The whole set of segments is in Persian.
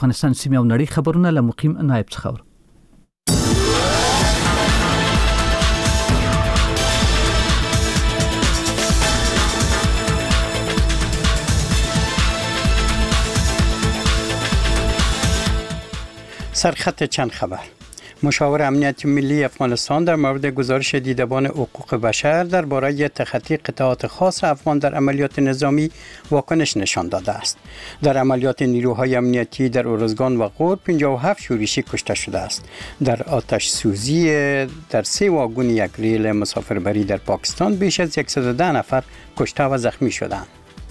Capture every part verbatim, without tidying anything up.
افغانستان سیمه او نړۍ خبرونه له مقیم نایب څخه. سرخط چند خبر. مشاور امنیت ملی افغانستان در مورد گزارش دیدبان حقوق بشر درباره تخطی قطعات خاص افغان در عملیات نظامی واکنش نشان داده است. در عملیات نیروهای امنیتی در ارزگان و غور پنجاه و هفت شورشی کشته شده است. در آتش سوزی در سه واگن یک ریل مسافربری در پاکستان بیش از صد و ده نفر کشته و زخمی شدند.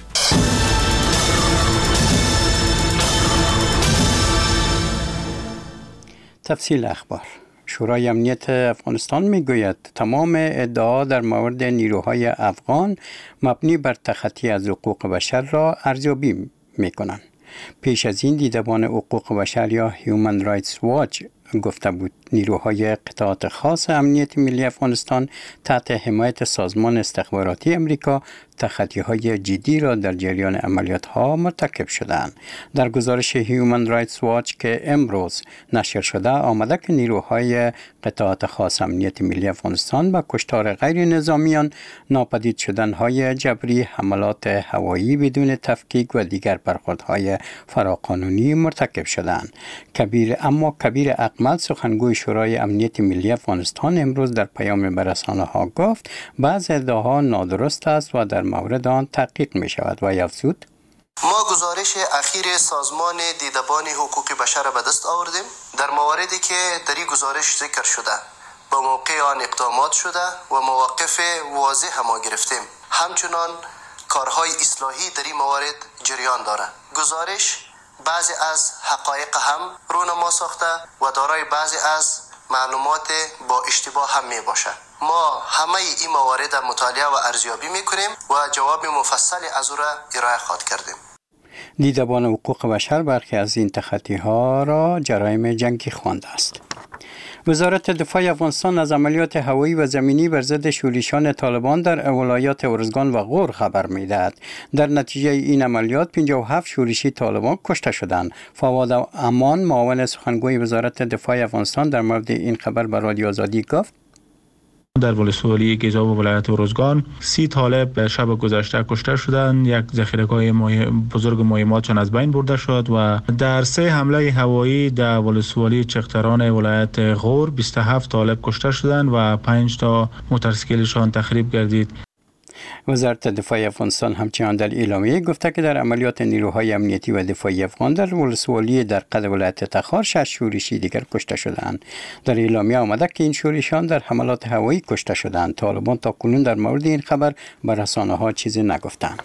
تفصیل اخبار. شورای امنیت افغانستان میگوید تمام ادعا در مورد نیروهای افغان مبنی بر تخطی از حقوق بشر را ارزیابی میکنند. پیش از این دیدبان حقوق بشر یا هیومن رایتس واچ گفته بود نیروهای قطعات خاص امنیت ملی افغانستان تحت حمایت سازمان استخباراتی امریکا تخطی‌های جدی را در جریان عملیات‌ها مرتکب شدند. در گزارش هیومن رایتس واچ که امروز نشر شده آمده که نیروهای قطعات خاص امنیت ملی افغانستان با کشتار غیر نظامیان، ناپدید شدن‌های جبری، حملات هوایی بدون تفکیک و دیگر برخوردهای فراقانونی مرتکب شدند. کبیر اما کبیر اقمل سخنگوی شورای امنیت ملی افغانستان امروز در پیام به رسانه‌ها گفت بعض ادعاها نادرست است و در مورد آن تحقیق می شود و افزود ما گزارش اخیر سازمان دیدبان حقوق بشر را به دست آوردیم. در مواردی که در این گزارش ذکر شده به موقع آن اقدامات شده و مواقف واضح ما گرفتیم. همچنان کارهای اصلاحی در این موارد جریان دارد. گزارش بعضی از حقایق هم رونما ساخته و دارای بعضی از معلومات با اشتباه هم می باشد. ما همه این موارد مطالعه و ارزیابی می کنیم و جواب مفصل از او را ارائه خواهد کردیم. دیدبان حقوق بشر برخی از این تخطی‌ها را جرایم جنگی خوانده است. وزارت دفاع افغانستان از عملیات هوایی و زمینی بر ضد شورشیان طالبان در ولایات ارزگان و غور خبر می‌دهد. در نتیجه این عملیات پنجاه و هفت شورشی طالبان کشته شدند. فواد امان معاون سخنگوی وزارت دفاع افغانستان در مورد این خبر به رادیو آزادی گفت در ولسوالی گیزاب و ولایت ارزگان سی طالب شب گذشته کشته شدند. یک ذخیره‌گاه بزرگ مهماتشان از بین برده شد و در سه حمله هوایی در ولسوالی چختران ولایت غور بیست و هفت طالب کشته شدند و پنج تا موتورسیکلشان تخریب گردید. وزارت دفاع افغانستان همچنان در اعلامیه گفته که در عملیات نیروهای امنیتی و دفاعی افغان در ولسوالی در قد ولایت تخار شش شورشی دیگر کشته شدند. در اعلامیه آمده که این شورشیان در حملات هوایی کشته شدند. طالبان تا کنون در مورد این خبر به رسانه‌ها چیزی نگفتند.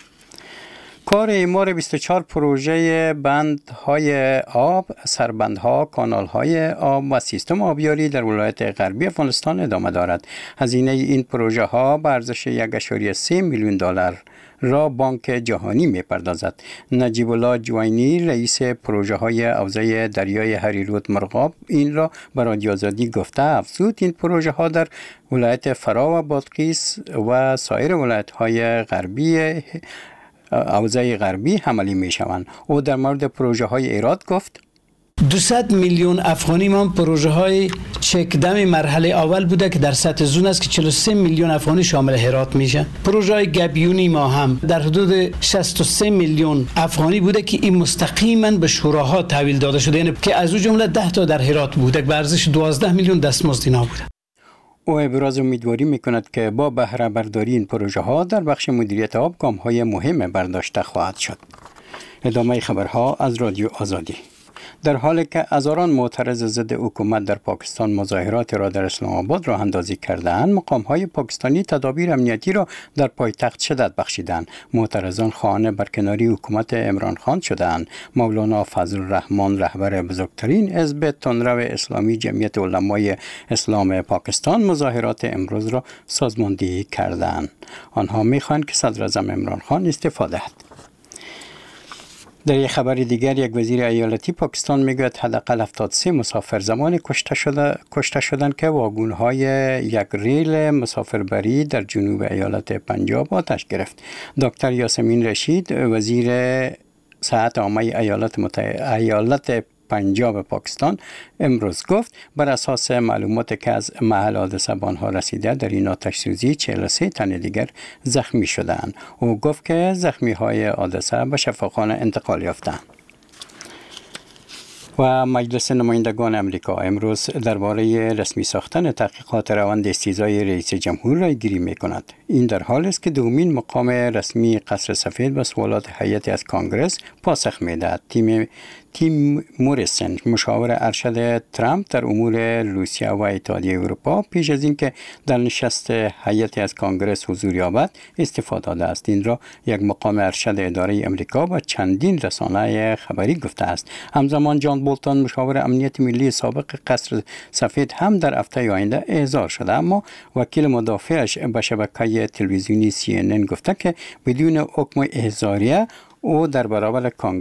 کار اعمار بیست و چهار پروژه بندهای آب، سربندها، کانالهای آب و سیستم آبیاری در ولایت غربی افغانستان ادامه دارد. هزینه این پروژه ها به ارزش یک و سه میلیون دلار را بانک جهانی می‌پردازد. نجیب الله جوینی رئیس پروژه های حوزه دریای هریرود مرغاب این را به رادیو آزادی گفته افزود این پروژه ها در ولایت فرا و بادغیس و سایر ولایت های غربی حوزه غربی عملی می شوند. او در مورد پروژه های ایراد گفت دویست میلیون افغانی ما پروژه های چکدم مرحله اول بوده که در سطح زون است که چهل و سه میلیون افغانی شامل هرات میشه. پروژه های گبیونی ما هم در حدود شصت و سه میلیون افغانی بوده که این مستقیما به شوراها تحویل داده شده، یعنی که از اون جمله ده تا در هرات بوده به ارزش دوازده میلیون دستمزد اینا بوده. او ابراز امیدواری میکند که با بهره برداری این پروژه ها در بخش مدیریت آب گام های مهم برداشته خواهد شد. ادامه خبرها از رادیو آزادی. در حالی که هزاران معترض ضد حکومت در پاکستان مظاهرات را در اسلام آباد راه اندازی کردند، مقام‌های پاکستانی تدابیر امنیتی را در پایتخت شدت بخشیدند. معترضان خواهان برکناری حکومت عمران خان شدند. مولانا فضل الرحمن رهبر بزرگترین حزب تندرو اسلامی جمعیت علمای اسلام پاکستان مظاهرات امروز را سازماندهی کردند. آنها می‌خواهند که صدر اعظم عمران خان استعفا دهد. در یک خبر دیگر یک وزیر ایالتی پاکستان میگوید حداقل هفتاد و سه مسافر زمان کشته شده کشته شدند که واگن‌های یک ریل مسافربری در جنوب ایالت پنجاب آتش گرفت. دکتر یاسمین رشید وزیر صحت عامه ایالات متحده ایالت پنجاب پاکستان امروز گفت بر اساس معلوماتی که از محل حادثه به آنها رسیده در این آتش سوزی چهل و سه تن دیگر زخمی شدند. او گفت که زخمی های حادثه به شفاخانه انتقال یافتند. و مجلس نمایندگان امریکا امروز درباره رسمی ساختن تحقیقات روند استیزای رئیس جمهور را گیری می کند. این در حال است که دومین مقام رسمی قصر سفید به سوالات هیئتی از کانگرس پاسخ می دهد. تیم تیم موریسن مشاور ارشد ترامپ در امور روسیه و اتحادیه اروپا پیش از اینکه در نشست هیئتی از کانگرس حضور یابد استعفا داده است. این را یک مقام ارشد اداره امریکا با چندین رسانه خبری گفته است. همزمان جان بولتون مشاور امنیت ملی سابق قصر سفید هم در هفته آینده احضار شده، اما وکیل مدافعش به شبکه تلویزیونی سی ان ان گفته که بدون حکم احضاریه او در برابر کانگرس